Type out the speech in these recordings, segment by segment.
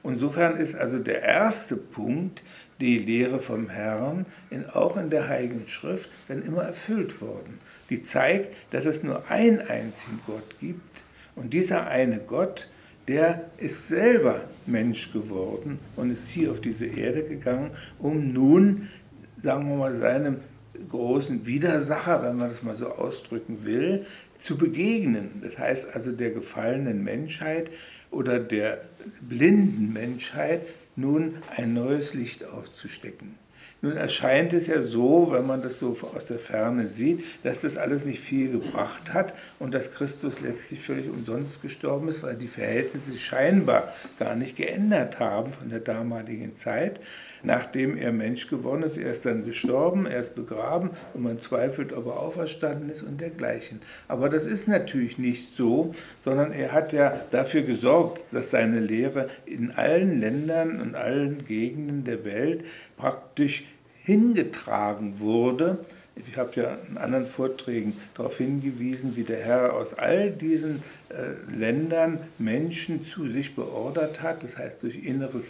Insofern ist also der erste Punkt, die Lehre vom Herrn, auch in der Heiligen Schrift, dann immer erfüllt worden. Die zeigt, dass es nur einen einzigen Gott gibt und dieser eine Gott, der ist selber Mensch geworden und ist hier auf diese Erde gegangen, um nun, sagen wir mal, seinem großen Widersacher, wenn man das mal so ausdrücken will, zu begegnen. Das heißt also der gefallenen Menschheit oder der blinden Menschheit nun ein neues Licht aufzustecken. Nun erscheint es ja so, wenn man das so aus der Ferne sieht, dass das alles nicht viel gebracht hat und dass Christus letztlich völlig umsonst gestorben ist, weil die Verhältnisse scheinbar gar nicht geändert haben von der damaligen Zeit. Nachdem er Mensch geworden ist, er ist dann gestorben, er ist begraben und man zweifelt, ob er auferstanden ist und dergleichen. Aber das ist natürlich nicht so, sondern er hat ja dafür gesorgt, dass seine Lehre in allen Ländern und allen Gegenden der Welt praktisch hingetragen wurde. Ich habe ja in anderen Vorträgen darauf hingewiesen, wie der Herr aus all diesen Ländern Menschen zu sich beordert hat. Das heißt, durch inneres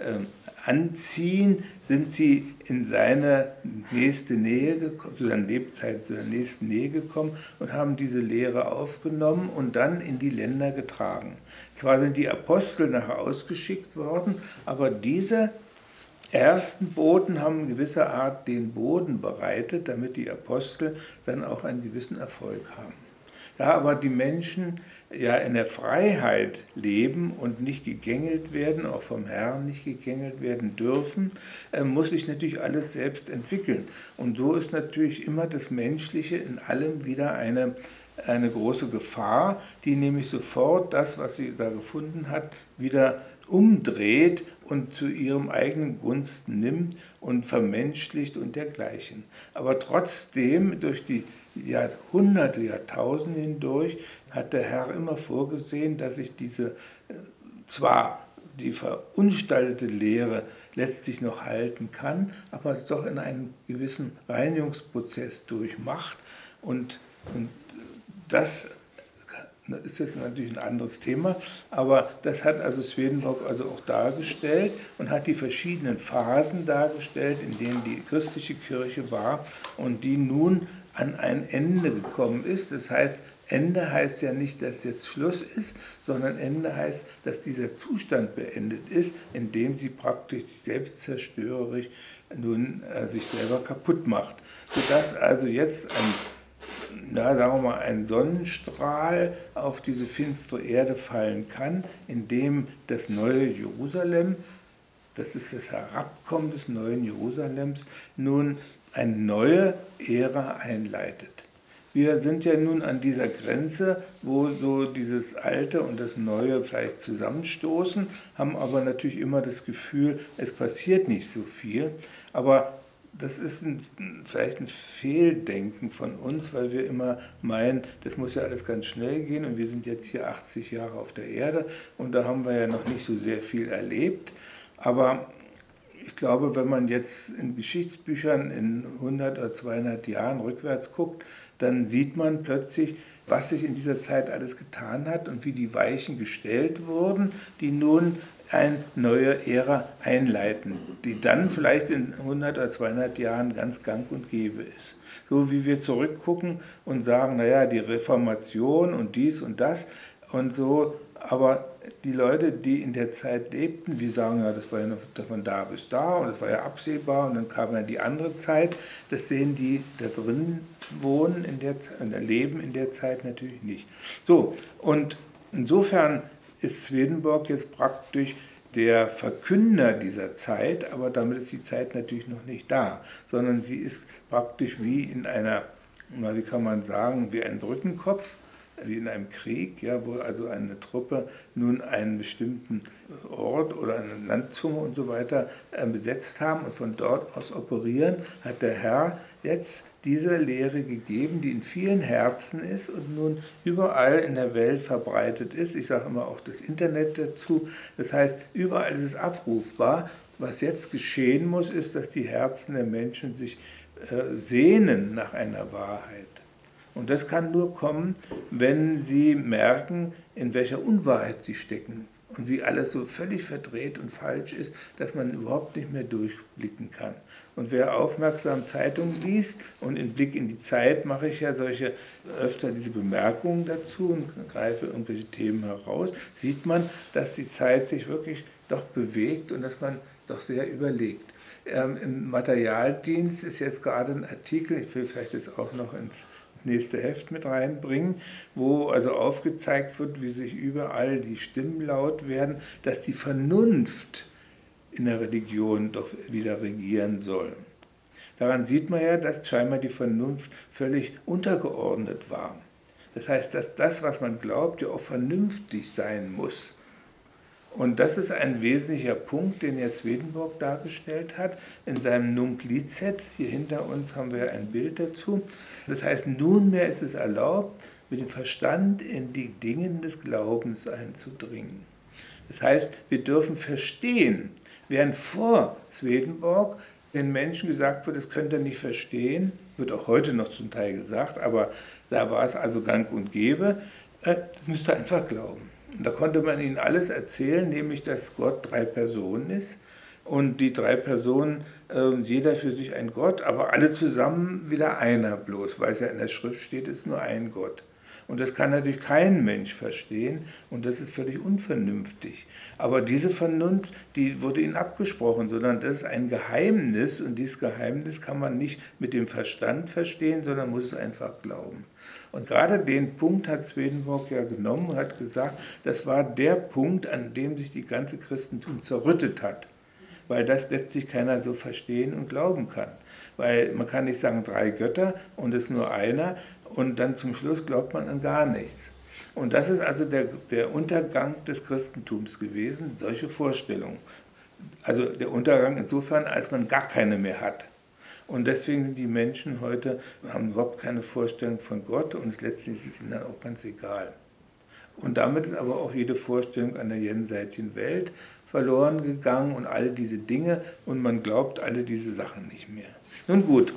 Anziehen sind sie in seine nächste Nähe gekommen, zu seiner Lebzeit, zu seiner nächsten Nähe gekommen und haben diese Lehre aufgenommen und dann in die Länder getragen. Zwar sind die Apostel nachher ausgeschickt worden, aber diese ersten Boten haben in gewisser Art den Boden bereitet, damit die Apostel dann auch einen gewissen Erfolg haben. Da aber die Menschen ja in der Freiheit leben und nicht gegängelt werden, auch vom Herrn nicht gegängelt werden dürfen, muss sich natürlich alles selbst entwickeln. Und so ist natürlich immer das Menschliche in allem wieder eine große Gefahr, die nämlich sofort das, was sie da gefunden hat, wieder umdreht und zu ihrem eigenen Gunsten nimmt und vermenschlicht und dergleichen. Aber trotzdem, durch die Jahrhunderte, Jahrtausende hindurch, hat der Herr immer vorgesehen, dass sich diese, zwar die verunstaltete Lehre letztlich noch halten kann, aber doch in einen gewissen Reinigungsprozess durchmacht und das ist jetzt natürlich ein anderes Thema, aber das hat also Swedenborg also auch dargestellt und hat die verschiedenen Phasen dargestellt, in denen die christliche Kirche war und die nun an ein Ende gekommen ist. Das heißt, Ende heißt ja nicht, dass jetzt Schluss ist, sondern Ende heißt, dass dieser Zustand beendet ist, in dem sie praktisch selbstzerstörerisch nun sich selber kaputt macht. Sodass also jetzt sagen wir mal, ein Sonnenstrahl auf diese finstere Erde fallen kann, indem das neue Jerusalem, das ist das Herabkommen des neuen Jerusalems, nun eine neue Ära einleitet. Wir sind ja nun an dieser Grenze, wo so dieses Alte und das Neue vielleicht zusammenstoßen, haben aber natürlich immer das Gefühl, es passiert nicht so viel. Aber das ist vielleicht ein Fehldenken von uns, weil wir immer meinen, das muss ja alles ganz schnell gehen und wir sind jetzt hier 80 Jahre auf der Erde und da haben wir ja noch nicht so sehr viel erlebt. Aber ich glaube, wenn man jetzt in Geschichtsbüchern in 100 oder 200 Jahren rückwärts guckt, dann sieht man plötzlich, was sich in dieser Zeit alles getan hat und wie die Weichen gestellt wurden, die nun eine neue Ära einleiten, die dann vielleicht in 100 oder 200 Jahren ganz gang und gäbe ist. So wie wir zurückgucken und sagen, naja, die Reformation und dies und das und so, aber die Leute, die in der Zeit lebten, die sagen, ja, das war ja noch von da bis da und das war ja absehbar und dann kam ja die andere Zeit, das sehen die da drin wohnen, leben in der Zeit natürlich nicht. So, und insofern ist Swedenborg jetzt praktisch der Verkünder dieser Zeit, aber damit ist die Zeit natürlich noch nicht da, sondern sie ist praktisch wie in einer, wie kann man sagen, wie ein Brückenkopf, wie in einem Krieg, ja, wo also eine Truppe nun einen bestimmten Ort oder eine Landzunge und so weiter besetzt haben und von dort aus operieren, hat der Herr jetzt diese Lehre gegeben, die in vielen Herzen ist und nun überall in der Welt verbreitet ist. Ich sage immer auch das Internet dazu. Das heißt, überall ist es abrufbar. Was jetzt geschehen muss, ist, dass die Herzen der Menschen sich sehnen nach einer Wahrheit. Und das kann nur kommen, wenn sie merken, in welcher Unwahrheit sie stecken und wie alles so völlig verdreht und falsch ist, dass man überhaupt nicht mehr durchblicken kann. Und wer aufmerksam Zeitungen liest, und in Blick in die Zeit mache ich ja öfter diese Bemerkungen dazu und greife irgendwelche Themen heraus, sieht man, dass die Zeit sich wirklich doch bewegt und dass man doch sehr überlegt. Im Materialdienst ist jetzt gerade ein Artikel, ich will vielleicht jetzt auch noch ins nächste Heft mit reinbringen, wo also aufgezeigt wird, wie sich überall die Stimmen laut werden, dass die Vernunft in der Religion doch wieder regieren soll. Daran sieht man ja, dass scheinbar die Vernunft völlig untergeordnet war. Das heißt, dass das, was man glaubt, ja auch vernünftig sein muss. Und das ist ein wesentlicher Punkt, den jetzt Swedenborg dargestellt hat in seinem Nunc Licet. Hier hinter uns haben wir ein Bild dazu. Das heißt, nunmehr ist es erlaubt, mit dem Verstand in die Dinge des Glaubens einzudringen. Das heißt, wir dürfen verstehen, während vor Swedenborg den Menschen gesagt wird, das könnt ihr nicht verstehen, wird auch heute noch zum Teil gesagt, aber da war es also gang und gäbe, das müsst ihr einfach glauben. Und da konnte man ihnen alles erzählen, nämlich dass Gott 3 Personen ist und die 3 Personen, jeder für sich ein Gott, aber alle zusammen wieder einer bloß, weil es ja in der Schrift steht, ist nur ein Gott. Und das kann natürlich kein Mensch verstehen und das ist völlig unvernünftig. Aber diese Vernunft, die wurde ihnen abgesprochen, sondern das ist ein Geheimnis und dieses Geheimnis kann man nicht mit dem Verstand verstehen, sondern muss es einfach glauben. Und gerade den Punkt hat Swedenborg ja genommen und hat gesagt, das war der Punkt, an dem sich die ganze Christentum zerrüttet hat. Weil das letztlich keiner so verstehen und glauben kann. Weil man kann nicht sagen 3 Götter und es ist nur einer und dann zum Schluss glaubt man an gar nichts. Und das ist also der Untergang des Christentums gewesen, solche Vorstellungen. Also der Untergang insofern, als man gar keine mehr hat. Und deswegen sind die Menschen heute, haben überhaupt keine Vorstellung von Gott und letztlich ist es ihnen dann auch ganz egal. Und damit ist aber auch jede Vorstellung einer jenseitigen Welt verloren gegangen und all diese Dinge und man glaubt alle diese Sachen nicht mehr. Nun gut.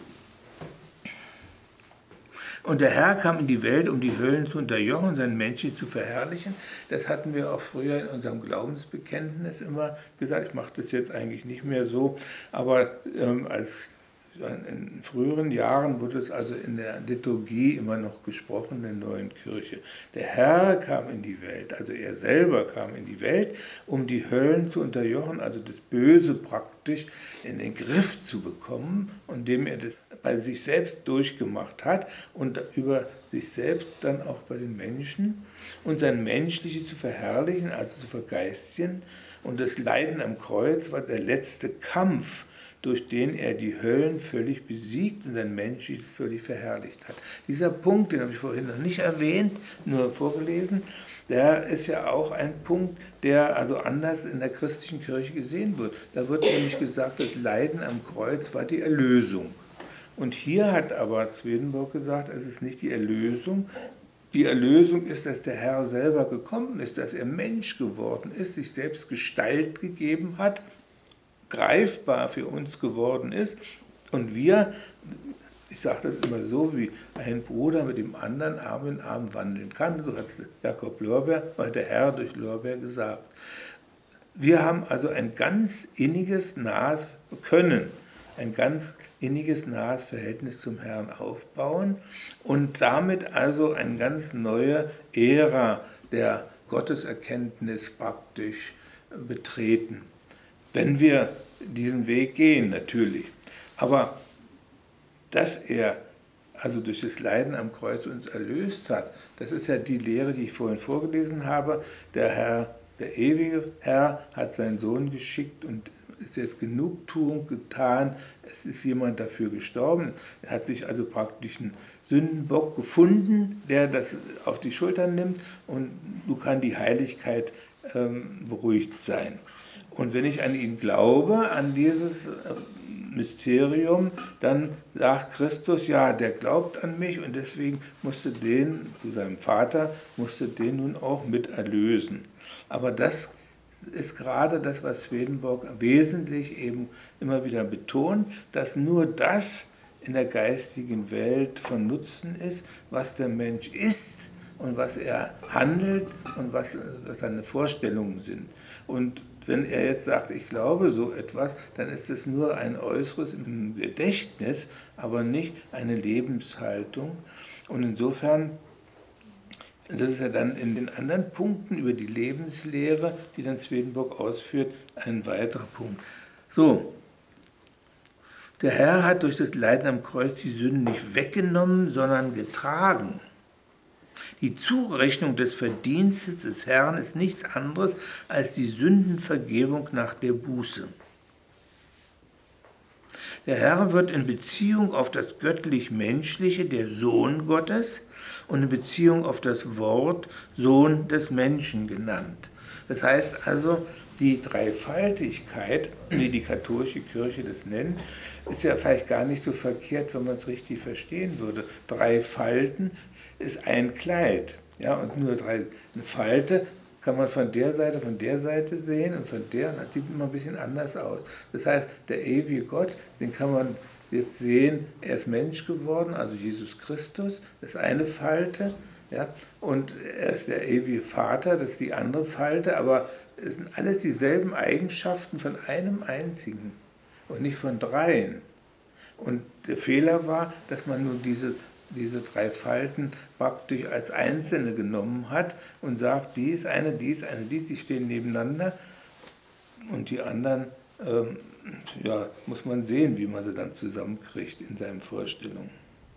Und der Herr kam in die Welt, um die Höllen zu unterjochen, sein Menschlich zu verherrlichen. Das hatten wir auch früher in unserem Glaubensbekenntnis immer gesagt. Ich mache das jetzt eigentlich nicht mehr so, aber in früheren Jahren wurde es also in der Liturgie immer noch gesprochen, in der neuen Kirche. Der Herr kam in die Welt, also er selber kam in die Welt, um die Höllen zu unterjochen, also das Böse praktisch in den Griff zu bekommen, indem er das bei sich selbst durchgemacht hat und über sich selbst dann auch bei den Menschen und sein Menschliches zu verherrlichen, also zu vergeistigen. Und das Leiden am Kreuz war der letzte Kampf, durch den er die Höllen völlig besiegt und sein Menschliches völlig verherrlicht hat. Dieser Punkt, den habe ich vorhin noch nicht erwähnt, nur vorgelesen, der ist ja auch ein Punkt, der also anders in der christlichen Kirche gesehen wird. Da wird nämlich gesagt, das Leiden am Kreuz war die Erlösung. Und hier hat aber Swedenborg gesagt, es ist nicht die Erlösung. Die Erlösung ist, dass der Herr selber gekommen ist, dass er Mensch geworden ist, sich selbst Gestalt gegeben hat, greifbar für uns geworden ist und wir, ich sage das immer so, wie ein Bruder mit dem anderen Arm in Arm wandeln kann, so hat Jakob Lorber, hat der Herr durch Lorber gesagt. Wir haben also ein ganz inniges, nahes Verhältnis zum Herrn aufbauen und damit also eine ganz neue Ära der Gotteserkenntnis praktisch betreten. Wenn wir diesen Weg gehen, natürlich. Aber dass er also durch das Leiden am Kreuz uns erlöst hat, das ist ja die Lehre, die ich vorhin vorgelesen habe. Der ewige Herr hat seinen Sohn geschickt und ist jetzt Genugtuung getan. Es ist jemand dafür gestorben. Er hat sich also praktisch einen Sündenbock gefunden, der das auf die Schultern nimmt und nun kann die Heiligkeit beruhigt sein. Und wenn ich an ihn glaube, an dieses Mysterium, dann sagt Christus, ja, der glaubt an mich und deswegen musste zu seinem Vater, musste den nun auch mit erlösen. Aber das ist gerade das, was Swedenborg wesentlich eben immer wieder betont, dass nur das in der geistigen Welt von Nutzen ist, was der Mensch ist und was er handelt und was seine Vorstellungen sind. Und wenn er jetzt sagt, ich glaube so etwas, dann ist es nur ein Äußeres im Gedächtnis, aber nicht eine Lebenshaltung. Und insofern, das ist ja dann in den anderen Punkten über die Lebenslehre, die dann Swedenborg ausführt, ein weiterer Punkt. So, der Herr hat durch das Leiden am Kreuz die Sünden nicht weggenommen, sondern getragen. Die Zurechnung des Verdienstes des Herrn ist nichts anderes als die Sündenvergebung nach der Buße. Der Herr wird in Beziehung auf das göttlich-menschliche, der Sohn Gottes, und in Beziehung auf das Wort Sohn des Menschen genannt. Das heißt also, die Dreifaltigkeit, wie die katholische Kirche das nennt, ist ja vielleicht gar nicht so verkehrt, wenn man es richtig verstehen würde. 3 Falten ist ein Kleid, ja, und nur eine Falte kann man von der Seite sehen und von der, und das sieht immer ein bisschen anders aus. Das heißt, der ewige Gott, den kann man jetzt sehen, er ist Mensch geworden, also Jesus Christus, das ist eine Falte, ja, und er ist der ewige Vater, das ist die andere Falte, aber es sind alles dieselben Eigenschaften von einem einzigen und nicht von 3. Und der Fehler war, dass man nur diese 3 Falten praktisch als einzelne genommen hat und sagt, die ist eine, die stehen nebeneinander und die anderen, ja, muss man sehen, wie man sie dann zusammenkriegt in seinen Vorstellungen.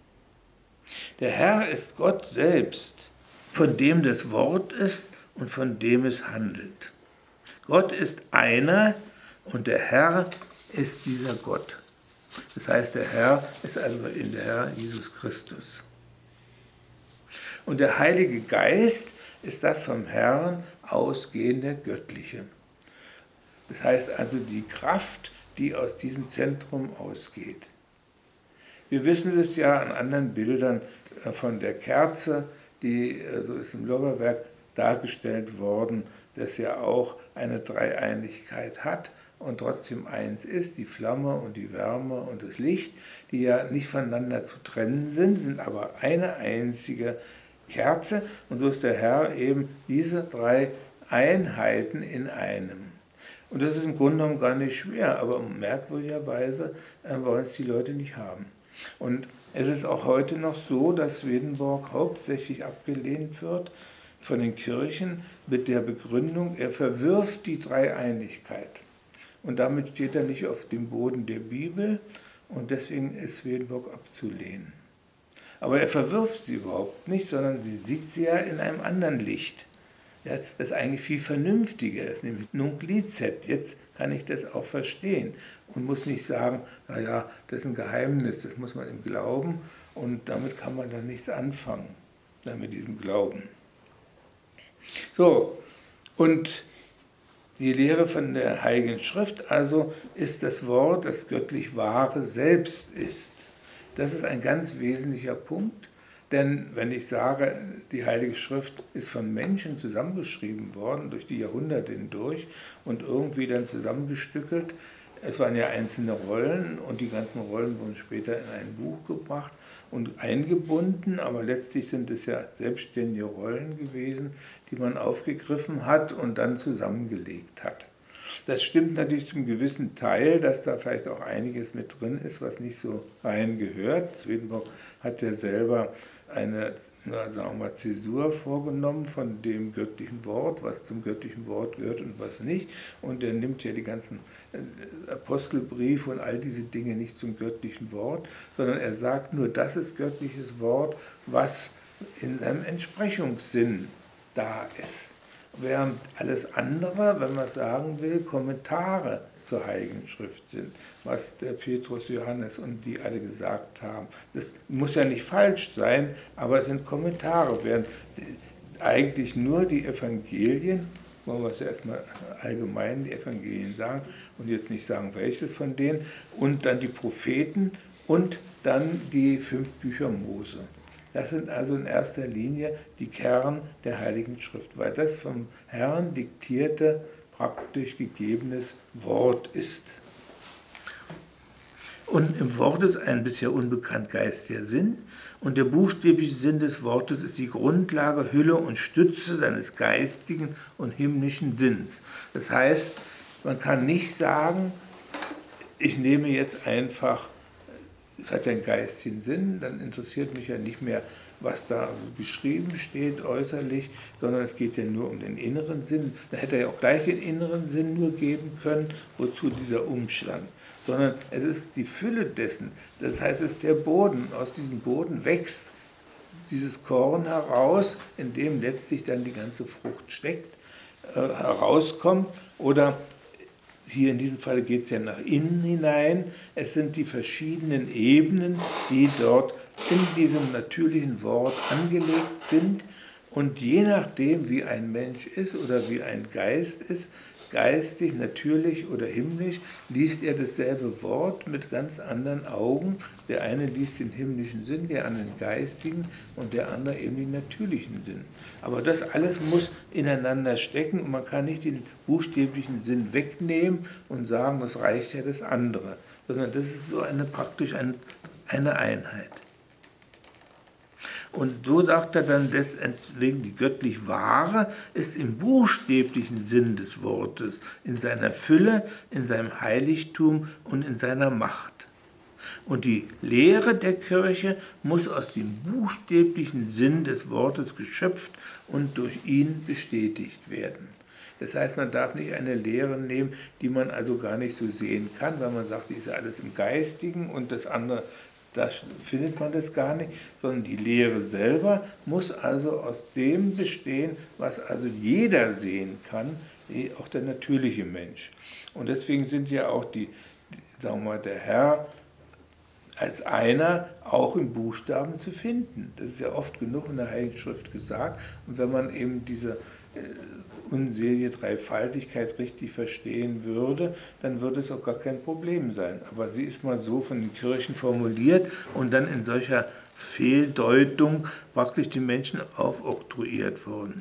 Der Herr ist Gott selbst, von dem das Wort ist und von dem es handelt. Gott ist einer und der Herr ist dieser Gott. Das heißt, der Herr ist also in der Herr Jesus Christus. Und der Heilige Geist ist das vom Herrn ausgehende Göttliche. Das heißt also die Kraft, die aus diesem Zentrum ausgeht. Wir wissen es ja an anderen Bildern von der Kerze, die, so ist im Lorbeerwerk dargestellt worden, dass ja auch eine Dreieinigkeit hat und trotzdem eins ist, die Flamme und die Wärme und das Licht, die ja nicht voneinander zu trennen sind aber eine einzige Kerze. Und so ist der Herr eben diese 3 Einheiten in einem. Und das ist im Grunde genommen gar nicht schwer, aber merkwürdigerweise wollen es die Leute nicht haben. Und es ist auch heute noch so, dass Swedenborg hauptsächlich abgelehnt wird von den Kirchen mit der Begründung, er verwirft die Dreieinigkeit. Und damit steht er nicht auf dem Boden der Bibel und deswegen ist Swedenborg abzulehnen. Aber er verwirft sie überhaupt nicht, sondern sie sieht sie ja in einem anderen Licht. Ja, das eigentlich viel vernünftiger ist, nämlich nunc licet. Jetzt kann ich das auch verstehen und muss nicht sagen, naja, das ist ein Geheimnis, das muss man im Glauben und damit kann man dann nichts anfangen, mit diesem Glauben. So, und die Lehre von der Heiligen Schrift also ist das Wort, das göttlich Wahre selbst ist. Das ist ein ganz wesentlicher Punkt, denn wenn ich sage, die Heilige Schrift ist von Menschen zusammengeschrieben worden, durch die Jahrhunderte hindurch und irgendwie dann zusammengestückelt, es waren ja einzelne Rollen und die ganzen Rollen wurden später in ein Buch gebracht und eingebunden, aber letztlich sind es ja selbstständige Rollen gewesen, die man aufgegriffen hat und dann zusammengelegt hat. Das stimmt natürlich zum gewissen Teil, dass da vielleicht auch einiges mit drin ist, was nicht so rein gehört. Swedenborg hat ja selber eine, sagen wir mal, Zäsur vorgenommen von dem göttlichen Wort, was zum göttlichen Wort gehört und was nicht. Und er nimmt ja die ganzen Apostelbriefe und all diese Dinge nicht zum göttlichen Wort, sondern er sagt nur, das ist göttliches Wort, was in seinem Entsprechungssinn da ist. Während alles andere, wenn man sagen will, Kommentare zur Heiligen Schrift sind, was der Petrus, Johannes und die alle gesagt haben. Das muss ja nicht falsch sein, aber es sind Kommentare, während eigentlich nur die Evangelien, wollen wir es erstmal allgemein die Evangelien sagen und jetzt nicht sagen, welches von denen, und dann die Propheten und dann die 5 Bücher Mose. Das sind also in erster Linie die Kern der Heiligen Schrift, weil das vom Herrn diktierte, praktisch gegebenes Wort ist. Und im Wort ist ein bisher unbekannt geistiger Sinn. Und der buchstäbliche Sinn des Wortes ist die Grundlage, Hülle und Stütze seines geistigen und himmlischen Sinns. Das heißt, man kann nicht sagen, ich nehme jetzt einfach, es hat ja einen geistigen Sinn, dann interessiert mich ja nicht mehr, was da geschrieben steht äußerlich, sondern es geht ja nur um den inneren Sinn. Da hätte er ja auch gleich den inneren Sinn nur geben können, wozu dieser Umstand. Sondern es ist die Fülle dessen, das heißt, es ist der Boden, aus diesem Boden wächst dieses Korn heraus, in dem letztlich dann die ganze Frucht steckt, herauskommt. Oder hier in diesem Fall geht es ja nach innen hinein. Es sind die verschiedenen Ebenen, die dort in diesem natürlichen Wort angelegt sind. Und je nachdem, wie ein Mensch ist oder wie ein Geist ist, geistig, natürlich oder himmlisch, liest er dasselbe Wort mit ganz anderen Augen. Der eine liest den himmlischen Sinn, der andere den geistigen und der andere eben den natürlichen Sinn. Aber das alles muss ineinander stecken und man kann nicht den buchstäblichen Sinn wegnehmen und sagen, das reicht ja das andere, sondern das ist so praktisch eine Einheit. Und so sagt er dann deswegen, die göttlich Wahre ist im buchstäblichen Sinn des Wortes, in seiner Fülle, in seinem Heiligtum und in seiner Macht. Und die Lehre der Kirche muss aus dem buchstäblichen Sinn des Wortes geschöpft und durch ihn bestätigt werden. Das heißt, man darf nicht eine Lehre nehmen, die man also gar nicht so sehen kann, weil man sagt, die ist ja alles im Geistigen und das andere, da findet man das gar nicht, sondern die Lehre selber muss also aus dem bestehen, was also jeder sehen kann, auch der natürliche Mensch. Und deswegen sind ja auch sagen wir mal, der Herr als einer auch in Buchstaben zu finden. Das ist ja oft genug in der Heiligen Schrift gesagt. Und wenn man eben diese unselige Dreifaltigkeit richtig verstehen würde, dann würde es auch gar kein Problem sein. Aber sie ist mal so von den Kirchen formuliert und dann in solcher Fehldeutung praktisch den Menschen aufoktroyiert worden.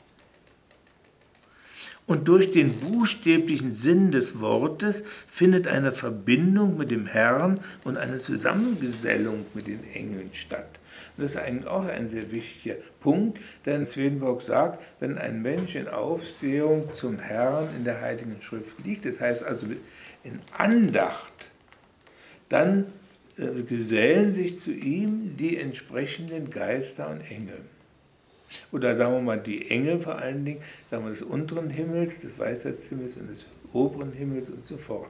Und durch den buchstäblichen Sinn des Wortes findet eine Verbindung mit dem Herrn und eine Zusammengesellung mit den Engeln statt. Und das ist eigentlich auch ein sehr wichtiger Punkt, denn Swedenborg sagt, wenn ein Mensch in Aufsehung zum Herrn in der Heiligen Schrift liegt, das heißt also in Andacht, dann gesellen sich zu ihm die entsprechenden Geister und Engel. Oder sagen wir mal die Engel vor allen Dingen, sagen wir des unteren Himmels, des Weisheitshimmels und des oberen Himmels und so fort.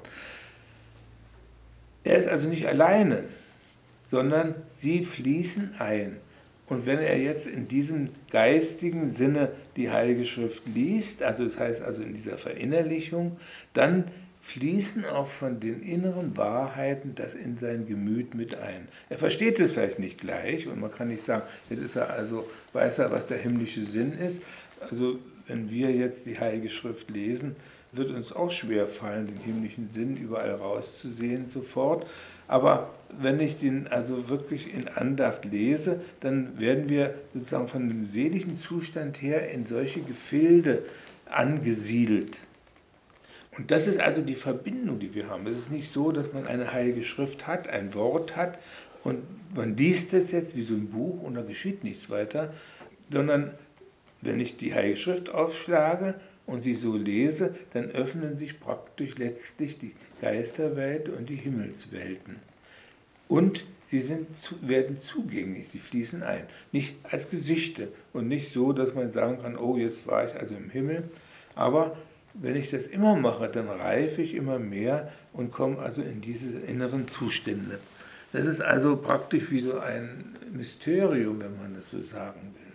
Er ist also nicht alleine, sondern sie fließen ein. Und wenn er jetzt in diesem geistigen Sinne die Heilige Schrift liest, also das heißt also in dieser Verinnerlichung, dann fließen auch von den inneren Wahrheiten das in sein Gemüt mit ein. Er versteht es vielleicht nicht gleich und man kann nicht sagen, jetzt ist er also, weiß er, was der himmlische Sinn ist. Also wenn wir jetzt die Heilige Schrift lesen, wird uns auch schwer fallen, den himmlischen Sinn überall rauszusehen sofort. Aber wenn ich den also wirklich in Andacht lese, dann werden wir sozusagen von dem seelischen Zustand her in solche Gefilde angesiedelt. Und das ist also die Verbindung, die wir haben. Es ist nicht so, dass man eine Heilige Schrift hat, ein Wort hat und man liest es jetzt wie so ein Buch und da geschieht nichts weiter, sondern wenn ich die Heilige Schrift aufschlage und sie so lese, dann öffnen sich praktisch letztlich die Geisterwelt und die Himmelswelten. Und sie werden zugänglich, sie fließen ein. Nicht als Gesichte und nicht so, dass man sagen kann, oh, jetzt war ich also im Himmel, aber wenn ich das immer mache, dann reife ich immer mehr und komme also in diese inneren Zustände. Das ist also praktisch wie so ein Mysterium, wenn man das so sagen will.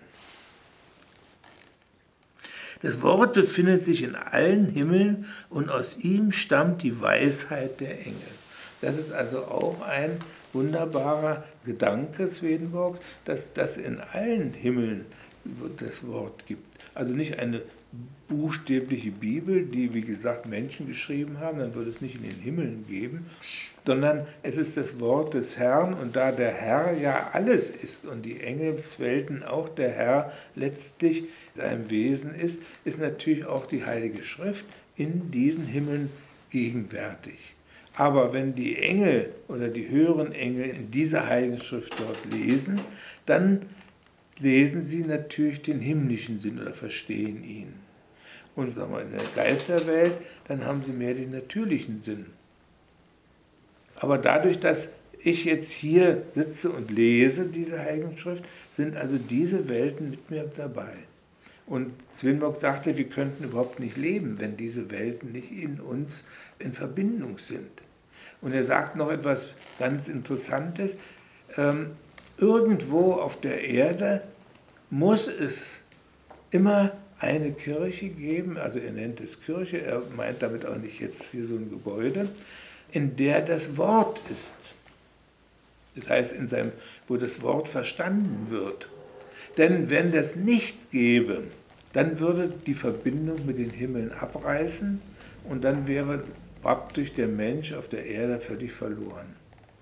Das Wort befindet sich in allen Himmeln und aus ihm stammt die Weisheit der Engel. Das ist also auch ein wunderbarer Gedanke Swedenborgs, dass das in allen Himmeln das Wort gibt. Also nicht eine buchstäbliche Bibel, die, wie gesagt, Menschen geschrieben haben, dann würde es nicht in den Himmeln geben, sondern es ist das Wort des Herrn und da der Herr ja alles ist und die Engelswelten auch der Herr letztlich sein Wesen ist, ist natürlich auch die Heilige Schrift in diesen Himmeln gegenwärtig. Aber wenn die Engel oder die höheren Engel in dieser Heiligen Schrift dort lesen, dann lesen sie natürlich den himmlischen Sinn oder verstehen ihn. Und sagen wir, in der Geisterwelt, dann haben sie mehr den natürlichen Sinn. Aber dadurch, dass ich jetzt hier sitze und lese diese Heiligen Schrift, sind also diese Welten mit mir dabei. Und Swedenborg sagte, wir könnten überhaupt nicht leben, wenn diese Welten nicht in uns in Verbindung sind. Und er sagt noch etwas ganz Interessantes. Irgendwo auf der Erde muss es immer eine Kirche geben, also er nennt es Kirche, er meint damit auch nicht jetzt hier so ein Gebäude, in der das Wort ist. Das heißt, wo das Wort verstanden wird. Denn wenn das nicht gäbe, dann würde die Verbindung mit den Himmeln abreißen und dann wäre praktisch der Mensch auf der Erde völlig verloren,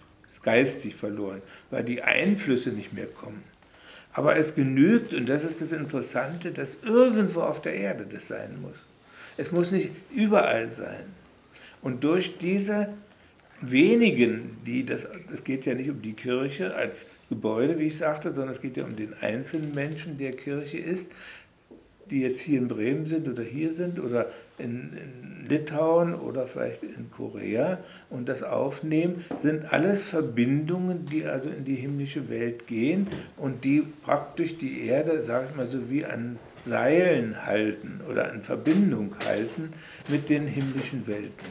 geistig verloren, weil die Einflüsse nicht mehr kommen. Aber es genügt, und das ist das Interessante, dass irgendwo auf der Erde das sein muss. Es muss nicht überall sein. Und durch diese wenigen, es geht ja nicht um die Kirche als Gebäude, wie ich sagte, sondern es geht ja um den einzelnen Menschen, der Kirche ist, die jetzt hier in Bremen sind oder hier sind oder in Litauen oder vielleicht in Korea und das aufnehmen, sind alles Verbindungen, die also in die himmlische Welt gehen und die praktisch die Erde, sage ich mal so, wie an Seilen halten oder an Verbindung halten mit den himmlischen Welten.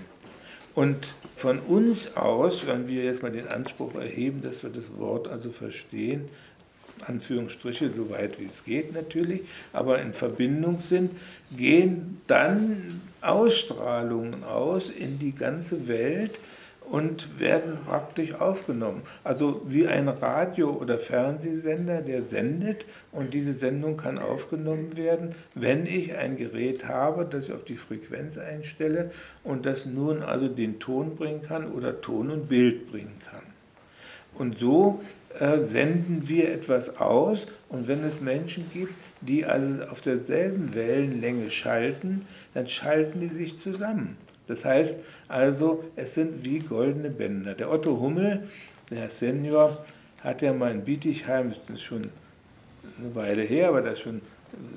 Und von uns aus, wenn wir jetzt mal den Anspruch erheben, dass wir das Wort also verstehen, Anführungsstriche, so weit wie es geht natürlich, aber in Verbindung sind, gehen dann Ausstrahlungen aus in die ganze Welt und werden praktisch aufgenommen. Also wie ein Radio- oder Fernsehsender, der sendet und diese Sendung kann aufgenommen werden, wenn ich ein Gerät habe, das ich auf die Frequenz einstelle und das nun also den Ton bringen kann oder Ton und Bild bringen kann. Und so senden wir etwas aus und wenn es Menschen gibt, die also auf derselben Wellenlänge schalten, dann schalten die sich zusammen. Das heißt also, es sind wie goldene Bänder. Der Otto Hummel, der Senior, hat ja mal in Bietigheim, das ist schon eine Weile her, aber das schon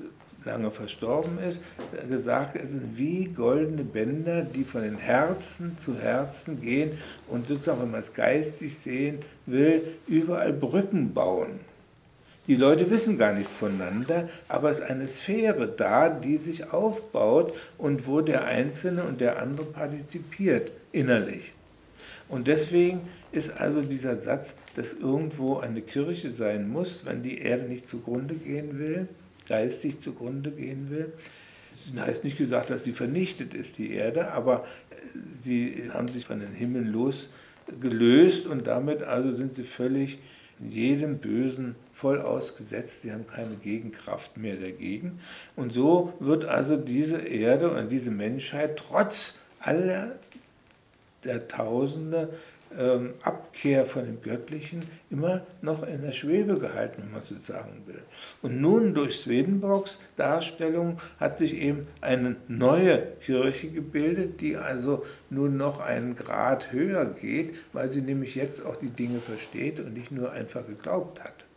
lange verstorben ist, gesagt, es sind wie goldene Bänder, die von den Herzen zu Herzen gehen und sozusagen, wenn man es geistig sehen will, überall Brücken bauen. Die Leute wissen gar nichts voneinander, aber es ist eine Sphäre da, die sich aufbaut und wo der Einzelne und der andere partizipiert, innerlich. Und deswegen ist also dieser Satz, dass irgendwo eine Kirche sein muss, wenn die Erde nicht zugrunde gehen will, geistig zugrunde gehen will. Das heißt nicht gesagt, dass sie vernichtet ist, die Erde, aber sie haben sich von den Himmeln losgelöst und damit also sind sie völlig jedem Bösen voll ausgesetzt, sie haben keine Gegenkraft mehr dagegen. Und so wird also diese Erde und diese Menschheit trotz aller der Tausende Abkehr von dem Göttlichen immer noch in der Schwebe gehalten, wenn man so sagen will. Und nun durch Swedenborgs Darstellung hat sich eben eine neue Kirche gebildet, die also nun noch einen Grad höher geht, weil sie nämlich jetzt auch die Dinge versteht und nicht nur einfach geglaubt hat.